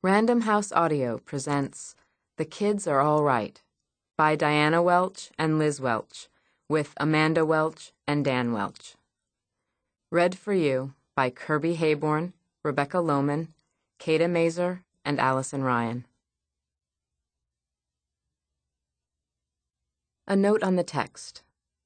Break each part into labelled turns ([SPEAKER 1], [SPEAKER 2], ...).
[SPEAKER 1] Random House Audio presents The Kids Are All Right by Diana Welch and Liz Welch, with Amanda Welch and Dan Welch. Read for you by Kirby Hayborn, Rebecca Lohman, Kata Mazer, and Allison Ryan. A note on the text.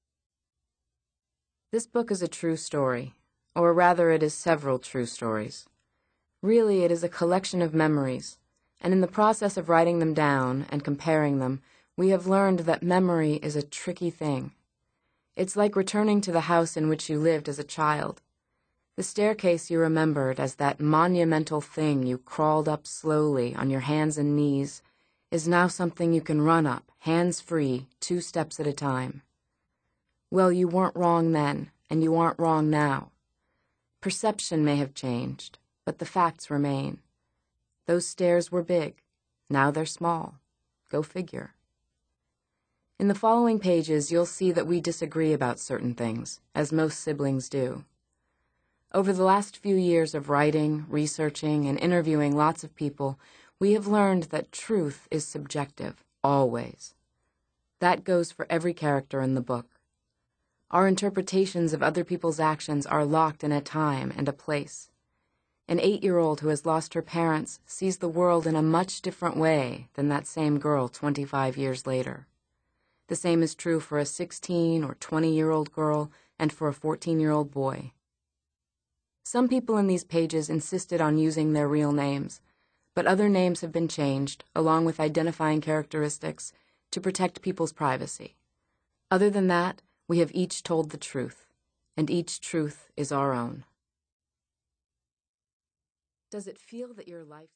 [SPEAKER 1] This book is a true story, or rather it is several true stories. Really, it is a collection of memories, and in the process of writing them down and comparing them, we have learned that memory is a tricky thing. It's like returning to the house in which you lived as a child. The staircase you remembered as that monumental thing you crawled up slowly on your hands and knees is now something you can run up, hands-free, 2 steps at a time. Well, you weren't wrong then, and you aren't wrong now. Perception may have changed, but the facts remain. Those stairs were big. Now they're small. Go figure. In the following pages, you'll see that we disagree about certain things, as most siblings do. Over the last few years of writing, researching, and interviewing lots of people, we have learned that truth is subjective, always. That goes for every character in the book. Our interpretations of other people's actions are locked in a time and a place. An 8-year-old who has lost her parents sees the world in a much different way than that same girl 25 years later. The same is true for a 16 or 20-year-old girl and for a 14-year-old boy. Some people in these pages insisted on using their real names, but other names have been changed, along with identifying characteristics, to protect people's privacy. Other than that, we have each told the truth, and each truth is our own. Does it feel that your life